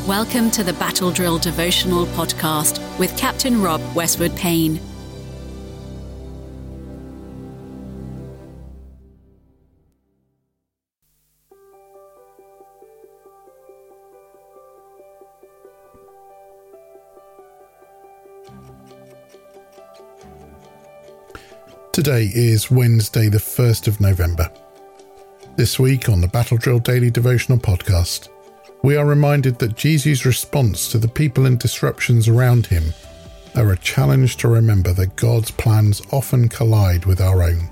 Welcome to the Battle Drill Devotional Podcast with Captain Rob Westwood Payne. Today is Wednesday, the 1st of November. This week on the Battle Drill Daily Devotional Podcast, we are reminded that Jesus' response to the people and disruptions around him are a challenge to remember that God's plans often collide with our own.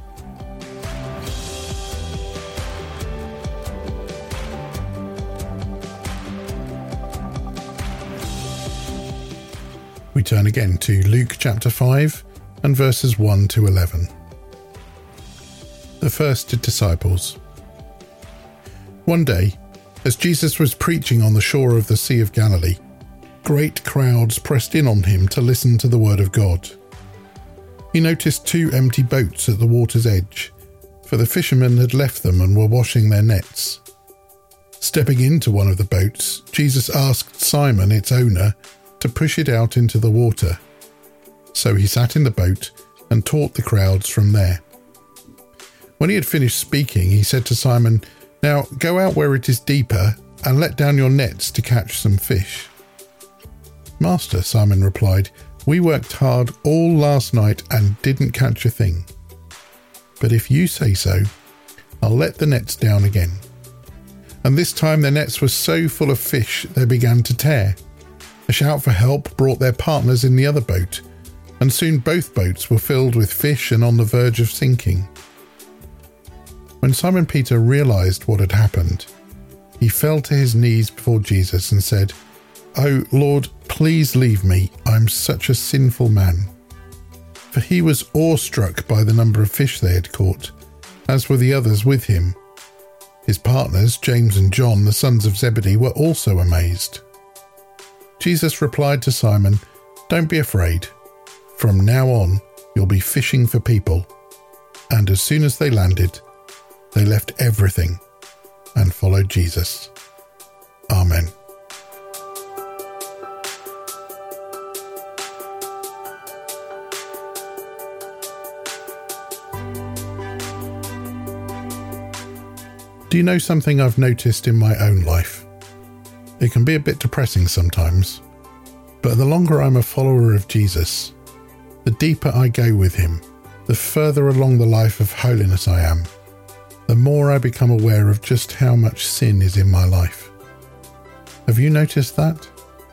We turn again to Luke chapter 5 and verses 1 to 11. The first disciples. One day, as Jesus was preaching on the shore of the Sea of Galilee, great crowds pressed in on him to listen to the word of God. He noticed 2 empty boats at the water's edge, for the fishermen had left them and were washing their nets. Stepping into one of the boats, Jesus asked Simon, its owner, to push it out into the water. So he sat in the boat and taught the crowds from there. When he had finished speaking, he said to Simon, "Now go out where it is deeper and let down your nets to catch some fish." "Master," Simon replied, "we worked hard all last night and didn't catch a thing. But if you say so, I'll let the nets down again." And this time their nets were so full of fish they began to tear. A shout for help brought their partners in the other boat, and soon both boats were filled with fish and on the verge of sinking. When Simon Peter realized what had happened, he fell to his knees before Jesus and said, "Oh Lord, please leave me, I'm such a sinful man." For he was awestruck by the number of fish they had caught, as were the others with him. His partners, James and John, the sons of Zebedee, were also amazed. Jesus replied to Simon, "Don't be afraid. From now on, you'll be fishing for people." And as soon as they landed, they left everything and followed Jesus. Amen. Do you know something I've noticed in my own life? It can be a bit depressing sometimes, but the longer I'm a follower of Jesus, the deeper I go with him, the further along the life of holiness I am, the more I become aware of just how much sin is in my life. Have you noticed that?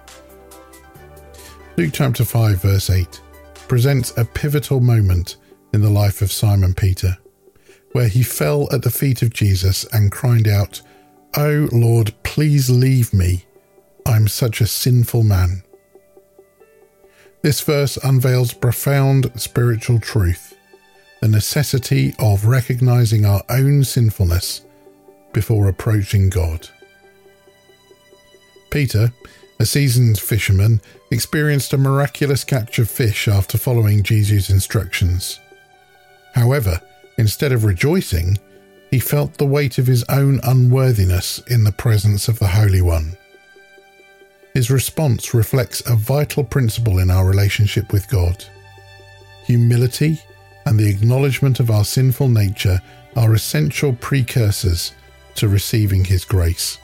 Luke chapter 5 verse 8 presents a pivotal moment in the life of Simon Peter, where he fell at the feet of Jesus and cried out, "Oh Lord, please leave me. I'm such a sinful man." This verse unveils profound spiritual truth, the necessity of recognizing our own sinfulness before approaching God. Peter, a seasoned fisherman, experienced a miraculous catch of fish after following Jesus' instructions. However, instead of rejoicing, he felt the weight of his own unworthiness in the presence of the Holy One. His response reflects a vital principle in our relationship with God. Humility and the acknowledgement of our sinful nature are essential precursors to receiving his grace.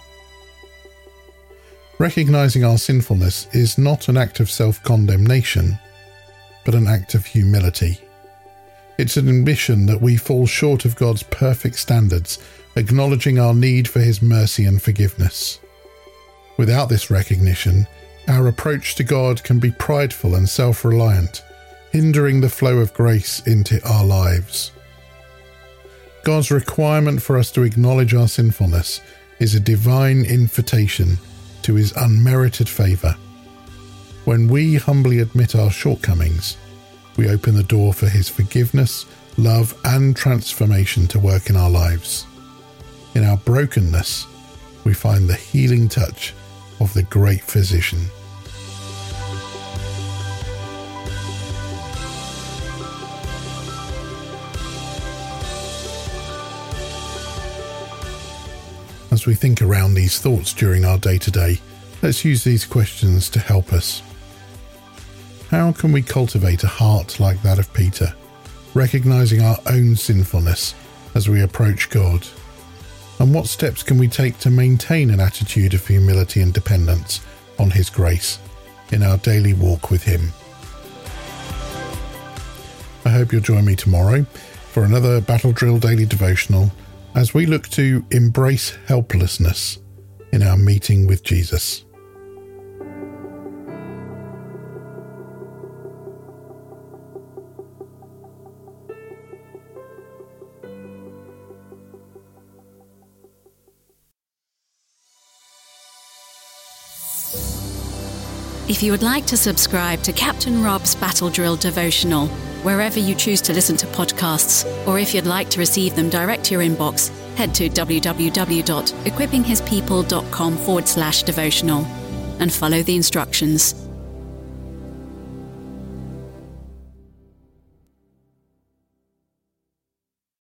Recognizing our sinfulness is not an act of self-condemnation, but an act of humility. It's an admission that we fall short of God's perfect standards, acknowledging our need for his mercy and forgiveness. Without this recognition, our approach to God can be prideful and self-reliant, hindering the flow of grace into our lives. God's requirement for us to acknowledge our sinfulness is a divine invitation to his unmerited favour. When we humbly admit our shortcomings, we open the door for his forgiveness, love, and transformation to work in our lives. In our brokenness, we find the healing touch of the great physician. As we think around these thoughts during our day-to-day, Let's use these questions to help us. How can we cultivate a heart like that of Peter, recognizing our own sinfulness as we approach God? And what steps can we take to maintain an attitude of humility and dependence on His grace in our daily walk with Him? I hope you'll join me tomorrow for another Battle Drill Daily Devotional as we look to embrace helplessness in our meeting with Jesus. If you would like to subscribe to Captain Rob's Battle Drill Devotional, wherever you choose to listen to podcasts, or if you'd like to receive them direct to your inbox, head to www.equippinghispeople.com/devotional and follow the instructions.